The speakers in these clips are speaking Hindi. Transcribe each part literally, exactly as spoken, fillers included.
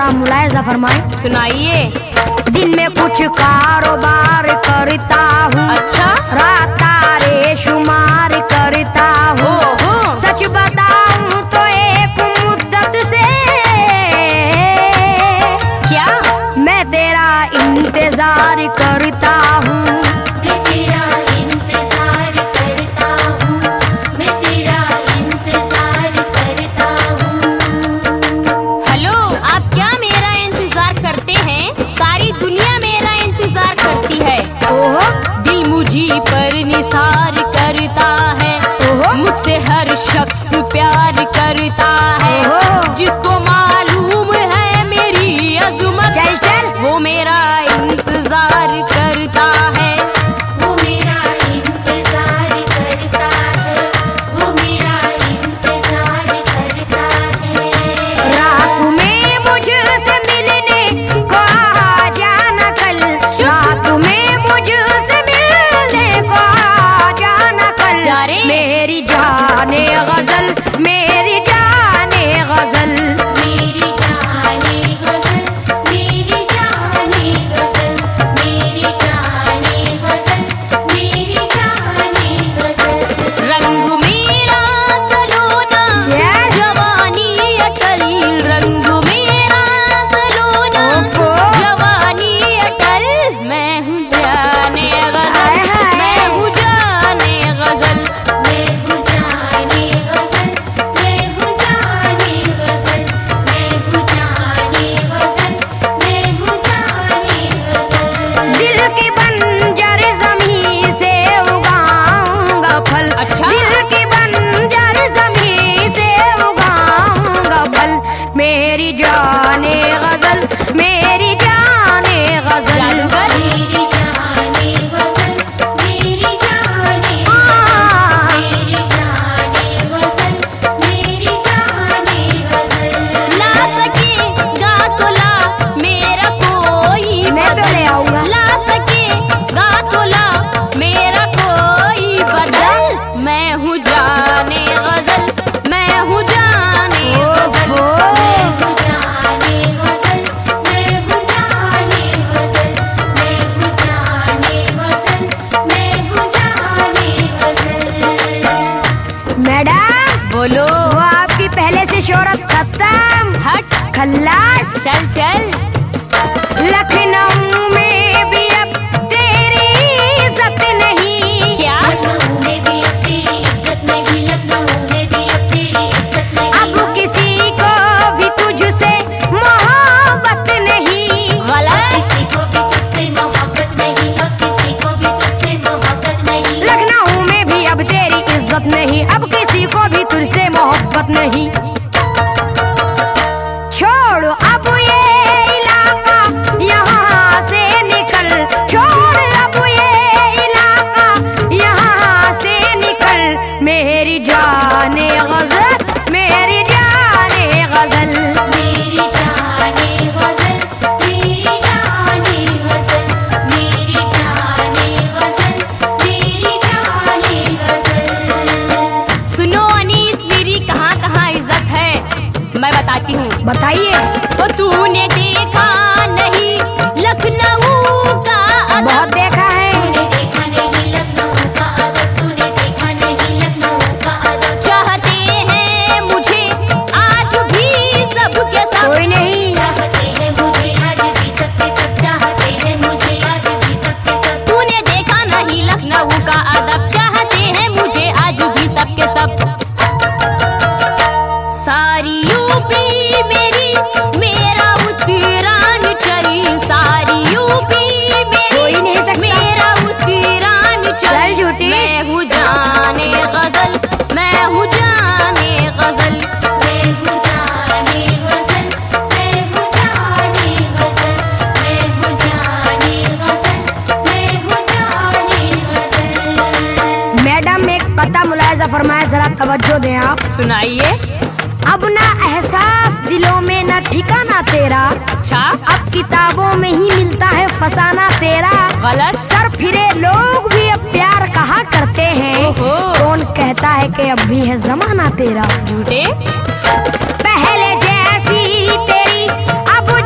जरा मुलायजा फरमाए। सुनाइए। दिन में कुछ कारोबार करता हूँ, अच्छा। रात तारे शुमार करता हूँ, सच बताऊँ तो एक मुद्दत से क्या मैं तेरा इंतजार करता हूँ। मैं तेरा इंतजार करता हूँ, मैं तेरा इंतजार करता हूँ। हेलो, आप क्या मेरा इंतजार करते हैं? सारी दुनिया मेरा इंतजार करती है। ओहो, दिल मुझी पर निसार करता है, मुझसे हर शख्स प्यार करता है। जिसको मालूम है मेरी अज़मत, चल चल वो मेरा इंतजार करता है। वो मेरा इंतजार करता है, वो मेरा इंतजार करता है। रात में मुझसे मिलने को आ जाना कल, रात में मुझसे मिलने को आ जाना कल। जा रे। मेरी जाने गजल, मेरी जाने गजल, मेरी जाने गजल, मेरी जाने गजल, मेरी जाने गजल, मेरी जाने गजल। रंग मेरा सलोना, चल। जवानी अटल। रंग मेरा सलोना, ओफो। जवानी अटल। मैं हूँ जाने गजल, हाय हाय। मैं हूँ जाने गजल। मैं हूँ जाने गजल, मैं हूँ जाने गजल, मैं हूँ जाने गजल, मैं हूँ जाने गजल। दिल की बंजर ज़मीं से उगाऊंगा फल। अच्छा। दिल की बंजर ज़मीं से उगाऊंगा फल। मेरी जाने गजल, मेरी जाने गजल, जादूगर। मेरी जाने गजल, मेरी जाने हाँ। मेरी जाने गजल, मेरी जाने गजल। ला सकेगा तो ला मेरा कोई मैं तो ले आऊंगा। ला सकेगा तो ला मेरा कोई बदल। मैं हूँ जाने गजल, मैं हूँ जाने गजल। मैं हूँ जाने गजल, मैं हूँ जाने गजल, मैं हूँ जाने गजल, मैं हूँ जाने गजल। मैडम, बोलो। वो आपकी पहले से शोहरत खत्म, हट। खल्लास। चल चल। लखनऊ में भी अब तेरी इज्जत नहीं। क्या लखनऊ में भी अब तेरी इज्जत नहीं, लखनऊ में भी अब तेरी इज्जत नहीं। अब किसी को भी तुझसे मोहब्बत नहीं। गलत। किसी को भी तुझसे मोहब्बत नहीं, अब किसी को भी तुझसे मोहब्बत नहीं। लखनऊ में भी अब तेरी इज्जत नहीं, अब किसी को भी तुझसे मोहब्बत नहीं। छोड़ अब ये इलाका, यहाँ से निकल। छोड़ अब ये इलाका, यहाँ से निकल। मेरी जाने गजल, मेरी जाने गजल, मेरी जाने गजल, मेरी जाने गजल, मेरी जाने गजल, मेरी जाने गजल। सुनो अनीस, मेरी कहाँ कहाँ इज्जत है मैं बताती हूँ। बताइए। तो तूने देखा नहीं लखनऊ का बहुत अदब। देखा है। तूने देखा नहीं लखनऊ का अदब, तूने देखा नहीं लखनऊ का अदब। चाहते हैं मुझे आज भी सबके सब। कोई नहीं। चाहते हैं मुझे आज भी सबके सब, चाहते हैं मुझे आज भी सबके सब। तूने देखा नहीं लखनऊ का अदब। चाहते हैं मुझे आज भी सबके सब। सारी यूपी मेरी, मेरा उत्तरांचल। सारी यूपी कोई नहीं मेरी, सकता। मेरा उत्तरांचल। चल झूठी। मैं हूँ जाने गजल, मैं हूँ जाने गजल। मैं हूँ जाने गजल, मैं हूँ जाने गजल, मैं हूँ जाने गजल, मैं हूँ जाने गजल। मैडम, एक पता मुलायजा फरमाए, जरा तवज्जो दें आप। सुनाइए। अब ना एहसास दिलों में ना ठिकाना तेरा। अच्छा। अब किताबों में ही मिलता है फसाना तेरा। गलत। सर फिरे लोग भी अब प्यार कहा करते हैं। ओहो। कौन कहता है कि अब भी है जमाना तेरा। झूठे। पहले जैसी तेरी अब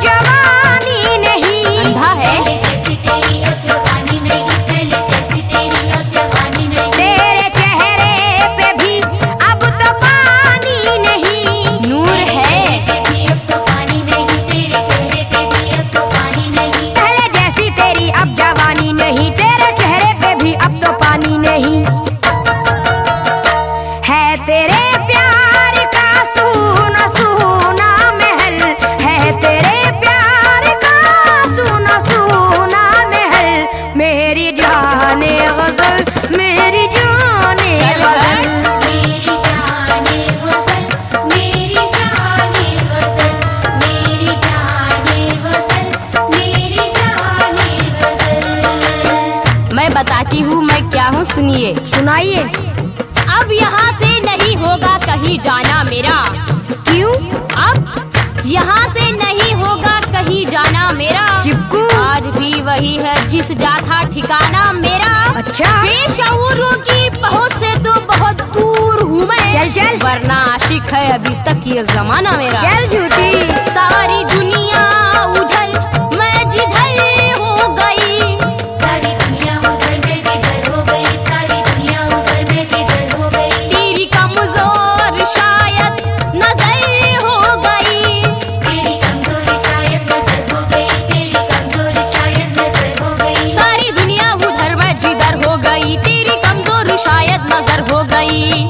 बताती हूँ मैं क्या हूँ, सुनिए। सुनाइए। अब यहाँ से नहीं होगा कहीं जाना मेरा। क्यों? अब यहाँ से नहीं होगा कहीं जाना मेरा। चिपकू। आज भी वही है जिस जाता ठिकाना मेरा। अच्छा। बेशऊरों की पहुँच से तो बहुत दूर हूँ मैं। चल चल। वरना आशिक है अभी तक ये जमाना मेरा। चल झूठी। सारी दुनिया उधर मैं जिधर हो गई। सारी दुनिया उधर मैं जिधर हो गई, सारी दुनिया उधर मैं जिधर हो गई। तेरी कमजोर शायद नजर हो गई। तेरी कमजोरी शायद नजर हो गई, तेरी कमजोरी शायद नजर हो गई। सारी दुनिया उधर मैं जिधर हो गई, तेरी कमजोर शायद नजर हो गई।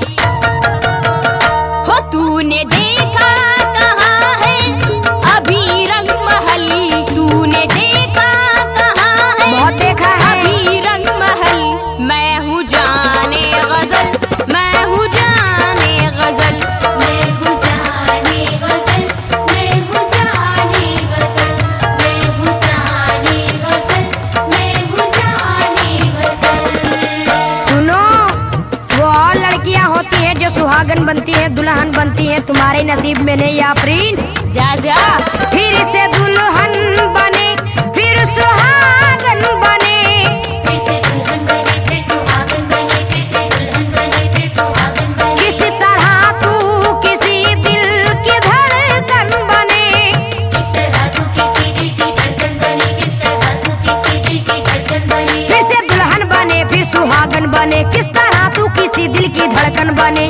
हो तूने देखा कहाँ है अभी रंग महल, तूने देखा कहाँ है बहुत देखा है। अभी रंग महल। मैं हूँ जाने गजल, मैं हूँ जाने गजल। मैं हूँ जाने गजल, मैं हूँ जाने गजल, मैं हूँ जाने गजल, मैं हूँ जाने गजल। सुनो, वो और लड़कियां होती हैं जो सुहागन बनती हैं, दुल्हन बनती हैं, तुम्हारे नसीब में नहीं आफरीन। जा जा। फिर से दुल्हन बने, फिर सुहागन बने। फिर से दुल्हन बने, फिर सुहागन बने, फिर से दुल्हन बने, फिर सुहागन बने। किस तरह तू किसी दिल की धड़कन बने। किस तरह तू किसी दिल की धड़कन बने, किस तरह तू किसी दिल की धड़कन बने। फिर से दुल्हन बने, फिर सुहागन बने, किस तरह तू किसी दिल की धड़कन बने।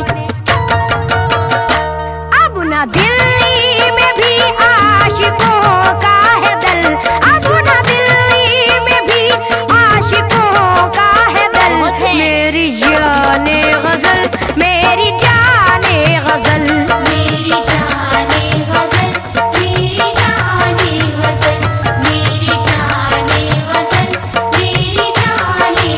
अब न दिल्ली में भी आशिकों का है दल, अब न दिल्ली में भी आशिकों का है दल। बहुत है। मेरी जाने गजल, मेरी जाने गजल। मेरी जाने गजल, मेरी जाने गजल, मेरी जाने गजल, मेरी जाने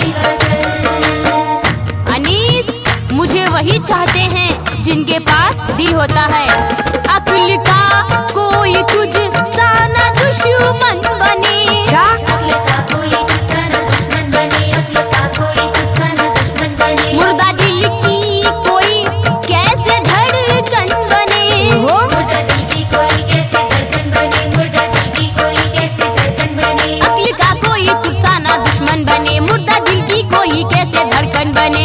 गजल। अनीस, मुझे वही चाहते हैं जिनके पास दिल होता है। अक्ल का कोई तुझ सा न दुश्मन बने। क्या? अक्ल का कोई तुझसा न दुश्मन बने, अक्ल का कोई तुझसा न दुश्मन बने। मुर्दा दिल की कोई कैसे धड़कन बने। हो मुर्दा दिल की कोई कैसे धड़कन बने, मुर्दा दिल की कोई कैसे धड़कन बने। अक्ल का कोई तुझ सा न दुश्मन बने, मुर्दा दिल की कोई कैसे धड़कन बने।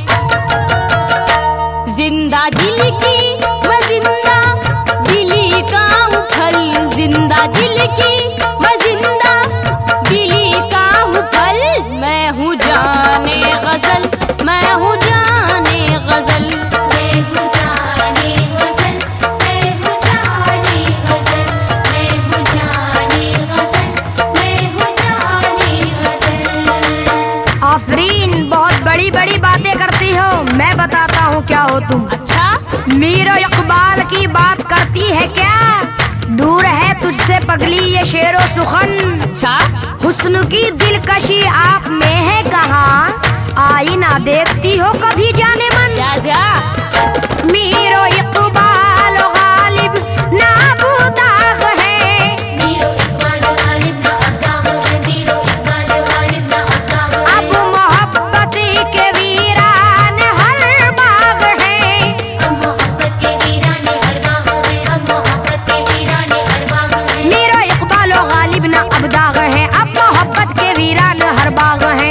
जिंदा दिल की मैं जिंदा दिली का हूँ फल, जिंदा दिल की मैं जिंदा दिली का हूँ फल। मैं हूँ जाने गजल, मैं हूँ जाने गजल। मैं हूँ जाने गजल, मैं हूँ जाने गजल, मैं हूँ जाने गजल, मैं हूँ जाने गजल। आफरीन, बहुत बड़ी बड़ी बातें करती हो। मैं बताता हूँ क्या हो तुम। अच्छा। मीर इकबाल की बात करती है क्या? दूर है तुझसे पगली ये शेरो सुखन। अच्छा। हुस्न की दिलकशी आप में है कहाँ? आईना देखती हो कभी जाने मन? जा जा। मीरो इकबाल गालिब ना बुदाग है। मीरो इकबाल गालिब ना अब्दाग है, मीरो इकबाल गालिब ना अब्दाग है। अब मोहब्बत के वीरान हर बाग है। अब मोहब्बत के वीराने हर बाग है, अब मोहब्बत के वीराने हर बाग है। मीरो इकबाल गालिब ना अब्दाग है, अब मोहब्बत के वीरान हर बाग है।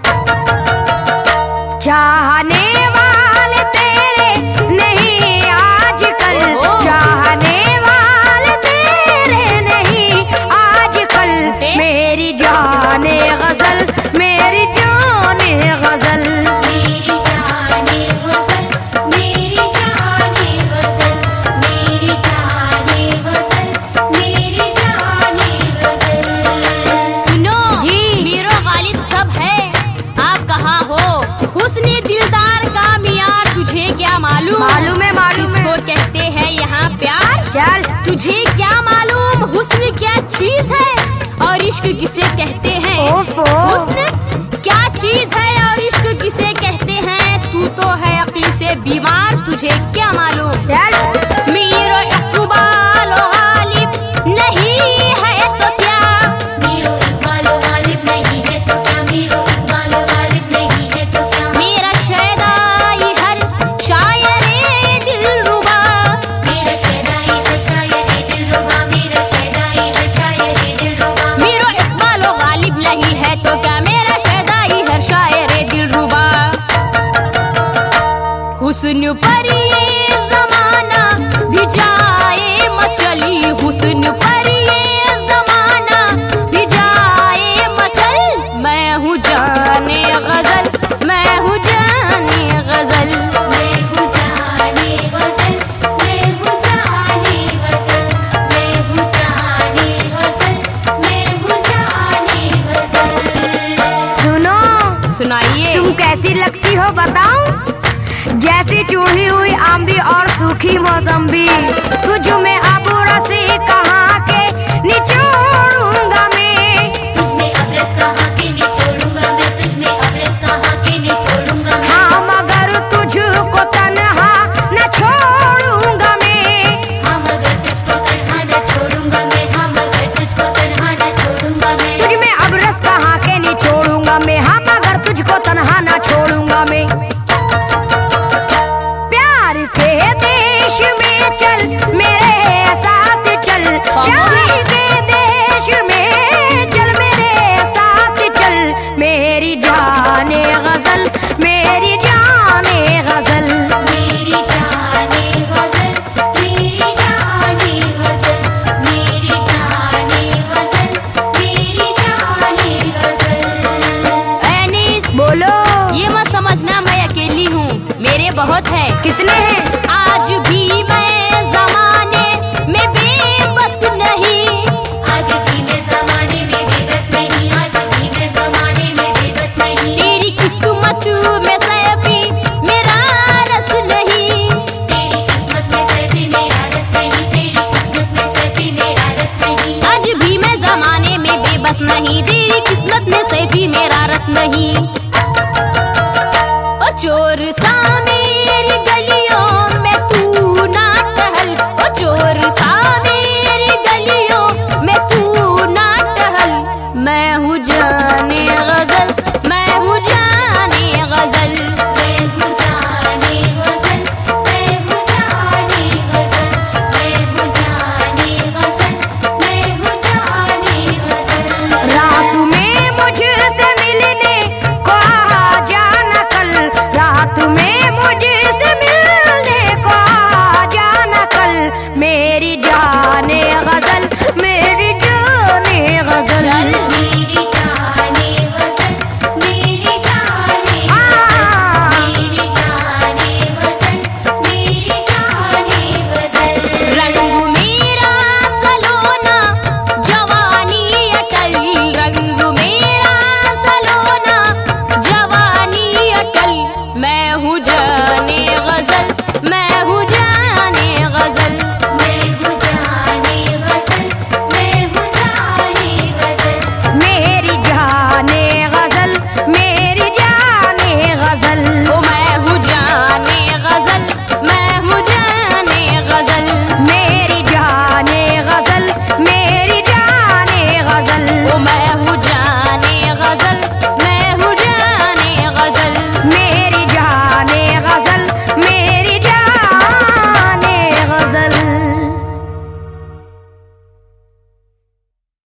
चाहने वाले तेरे नहीं आजकल, चाहने वाले तेरे नहीं आजकल। मेरी जाने गजल, मेरी जाने गजल। मेरी जाने गजल, मेरी जाने गजल, मेरी जाने गजल, मेरी जाने गजल। सुनो जी। मीरो गालिब सब है, आप कहाँ हो? हुस्ने दिलदार का मियार तुझे क्या मालूम? मालूम है, मालूम है। किसको कहते हैं यहाँ प्यार? चल तुझे क्या मालूम हुस्न क्या चीज है और इश्क किसे कहते हैं? ओफो। हुस्न क्या चीज है और इश्क किसे कहते हैं? तू तो है अक्ल से बीमार, तुझे क्या मालूम? चल। मीरो इकबाल गालिब नहीं है तो क्या? मीरो इकबाल गालिब नहीं है तो क्या, मीरो इकबाल गालिब सुनाइए। तुम कैसी लगती हो बताऊं? जैसे चूड़ी हुई आंबी और सूखी मौसम्बी। तुझ में अब रसी कहाँ के निचोड़ूंगा मैं। तुझ में अब रस कहाँ के निचोड़ूंगा मैं, तुझ में अब रस कहाँ के निचोड़ूंगा मैं। हाँ मगर तुझको तन्हा न छोड़ूंगा मैं। हाँ मगर तुझको तन्हा न छोड़ूंगा मैं, हाँ मगर तुझको तन्हा न छोड़ूंगा मैं। तुझ में अब रस कहाँ के निचोड़ूंगा मैं। हाँ मगर तुझको तन्हा न छोड़ूंगा मैं। प्यार के देश में चल मेरे साथ चल। प्यार के देश में चल मेरे साथ चल। मेरी जाने गजल, मेरी जाने गजल। मेरी जाने गजल, मेरी जाने गजल, मेरी जाने गजल, मेरी जाने गजल। एनिस, बोलो। ये मत समझना मैं अकेली हूँ, मेरे बहुत है। कितने हैं? आज भी मैं जमाने में बेबस नहीं। आज भी मैं ज़माने में बेबस नहीं, आज भी मैं ज़माने में बेबस नहीं। तेरी किस्मत में सैफी मेरा रस नहीं। तेरी किस्मत में सैफी मेरा रस नहीं, तेरी किस्मत में सैफी मेरा रस नहीं। आज भी मैं जमाने में बेबस नहीं, तेरी किस्मत में सैफी मेरा रस नहीं। ओ चोर सा मेरी गलियों में तू ना टहल, ओ चोर सा मेरी गलियों में तू ना टहल। मैं हूँ जान